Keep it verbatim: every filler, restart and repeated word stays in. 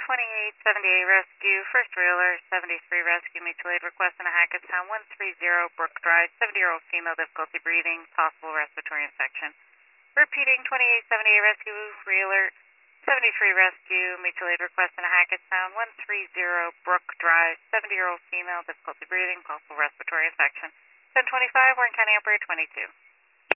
twenty-eight seventy-eight rescue, first wheeler, seventy-three rescue, mutual aid request in a Hackettstown, one three zero Brook Drive, seventy-year-old female, difficulty breathing, possible respiratory infection. Repeating, twenty-eight seventy-eight rescue, wheeler, seventy-three rescue, mutual aid request in a Hackettstown, one three zero Brook Drive, seventy-year-old female, difficulty breathing, possible respiratory infection. ten twenty-five, Warren County Operator twenty-two.